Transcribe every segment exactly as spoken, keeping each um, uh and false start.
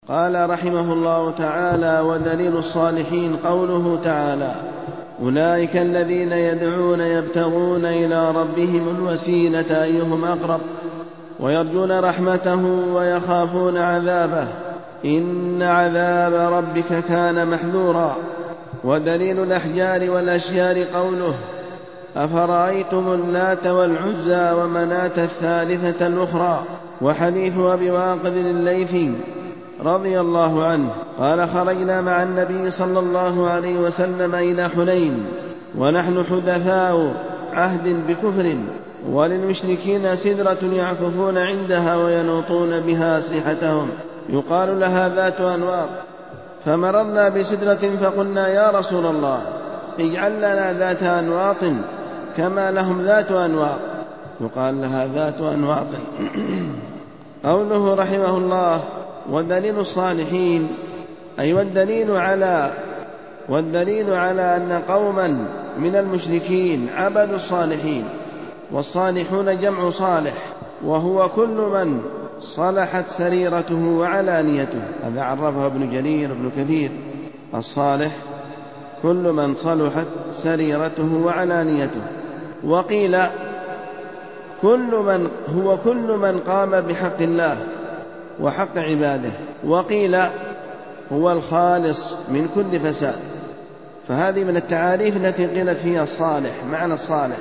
قال رحمه الله تعالى: ودليل الصالحين قوله تعالى: أولئك الذين يدعون يبتغون إلى ربهم الوسيلة أيهم أقرب ويرجون رحمته ويخافون عذابه إن عذاب ربك كان محذورا. ودليل الأحجار والأشجار قوله: أفرأيتم اللات والعزى ومناة الثالثة الأخرى. وحديث أبي واقد الليثي رضي الله عنه قال: خرجنا مع النبي صلى الله عليه وسلم إلى حنين ونحن حدثاء عهد بكفر، وللمشركين سدرة يعكفون عندها وينوطون بها أسلحتهم يقال لها ذات أنواط، فمررنا بسدرة فقلنا: يا رسول الله، اجعل لنا ذات أنواط كما لهم ذات أنواط، يقال لها ذات أنواط. قوله رحمه الله: والدليل الصالحين، أي والدليل على والدليل على أن قوما من المشركين عبدوا الصالحين، والصالحون جمع صالح، وهو كل من صلحت سريرته وعلانيته. هذا عرفه ابن جرير ابن كثير: الصالح كل من صلحت سريرته وعلانيته. وقيل كل من هو كل من قام بحق الله وحق عباده، وقيل هو الخالص من كل فساد. فهذه من التعاريف التي قيلت فيها الصالح، معنى الصالح،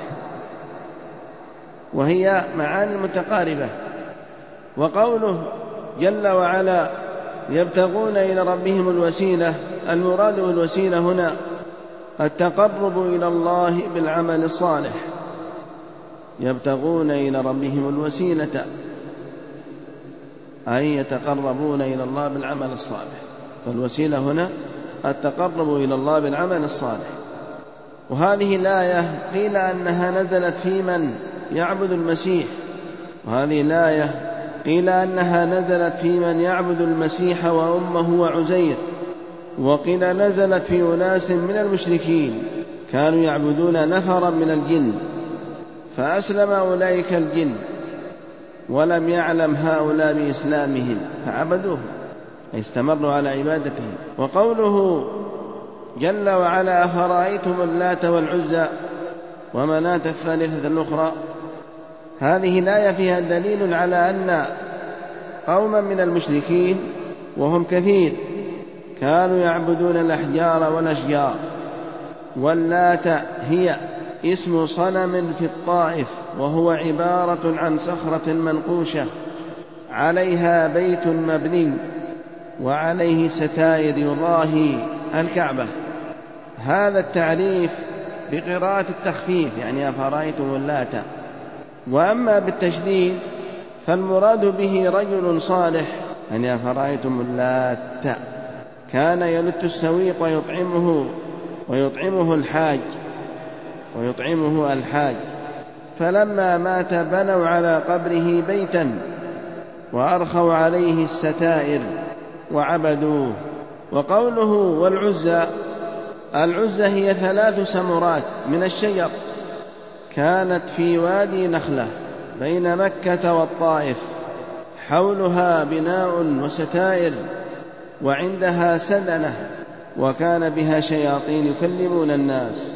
وهي معاني متقاربة. وقوله جل وعلا: يبتغون إلى ربهم الوسيلة، المراد بالوسيلة هنا التقرب إلى الله بالعمل الصالح. يبتغون إلى ربهم الوسيلة أي يتقربون إلى الله بالعمل الصالح، فالوسيلة هنا التقرب إلى الله بالعمل الصالح. وهذه الآية قيل أنها نزلت في من يعبد المسيح، وهذه الآية قيل أنها نزلت في من يعبد المسيح وأمه وعزير، وقيل نزلت في أناس من المشركين كانوا يعبدون نفرا من الجن، فأسلم أولئك الجن ولم يعلم هؤلاء بإسلامهم فعبدوه، استمروا على عبادتهم. وقوله جل وعلا: أفرأيتم اللات والعزى ومناة الثالثة الأخرى، هذه الآية فيها دليل على أن قوما من المشركين وهم كثير كانوا يعبدون الأحجار والأشجار. واللات هي اسم صنم في الطائف، وهو عبارة عن صخرة منقوشة عليها بيت مبني وعليه ستائر يضاهي الكعبة. هذا التعريف بقراءة التخفيف، يعني أفرأيتم اللات. وأما بالتشديد فالمراد به رجل صالح، يعني أفرأيتم اللات كان يلت السويق ويطعمه ويطعمه الحاج ويطعمه الحاج فلما مات بنوا على قبره بيتا وأرخوا عليه الستائر وعبدوه. وقوله والعزى، العزى هي ثلاث سمرات من الشجر كانت في وادي نخلة بين مكة والطائف، حولها بناء وستائر وعندها سدنة، وكان بها شياطين يكلمون الناس.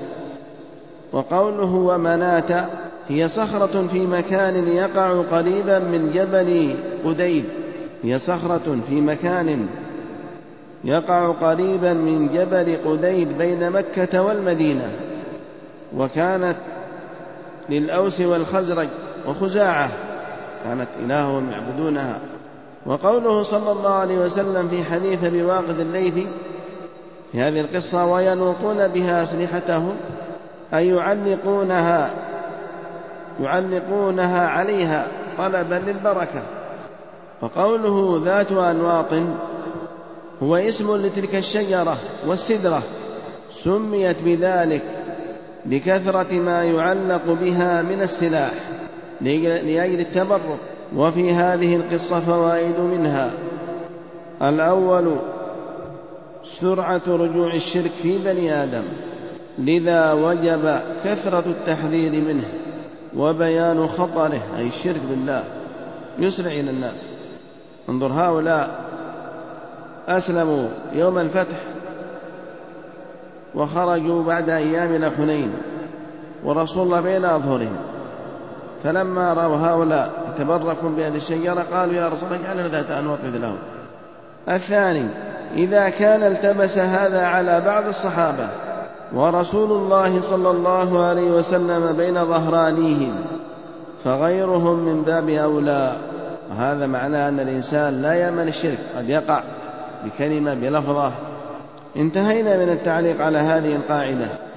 وقوله ومناة هي صخرة في مكان يقع قريبا من جبل قديد، هي صخرة في مكان يقع قريبا من جبل قديد بين مكة والمدينة، وكانت للأوس والخزرج وخزاعة، كانت إلههم يعبدونها. وقوله صلى الله عليه وسلم في حديث أبي واقد الليثي في هذه القصة: وينوطون بها أسلحتهم، أي يعلقونها يعلقونها عليها طلبا للبركة. وقوله ذات أنواط هو اسم لتلك الشجرة والسدرة، سميت بذلك لكثرة ما يعلق بها من السلاح لأجل التبرك. وفي هذه القصة فوائد منها: الأول سرعة رجوع الشرك في بني آدم، لذا وجب كثرة التحذير منه، وبيان خطره أي الشرك بالله يسرع إلى الناس. انظر، هؤلاء أسلموا يوم الفتح وخرجوا بعد أيام إلى حنين ورسول الله بين أظهرهم، فلما رأوا هؤلاء يتبركون بهذه الشجرة قالوا يا رسول الله اجعلنا ذات أنواط مثلهم. الثاني إذا كان التبس هذا على بعض الصحابة ورسول الله صلى الله عليه وسلم بين ظهرانيهم فغيرهم من باب أولى. وهذا معناه أن الإنسان لا يأمن الشرك، قد يقع بكلمة بلفظة. انتهينا من التعليق على هذه القاعدة.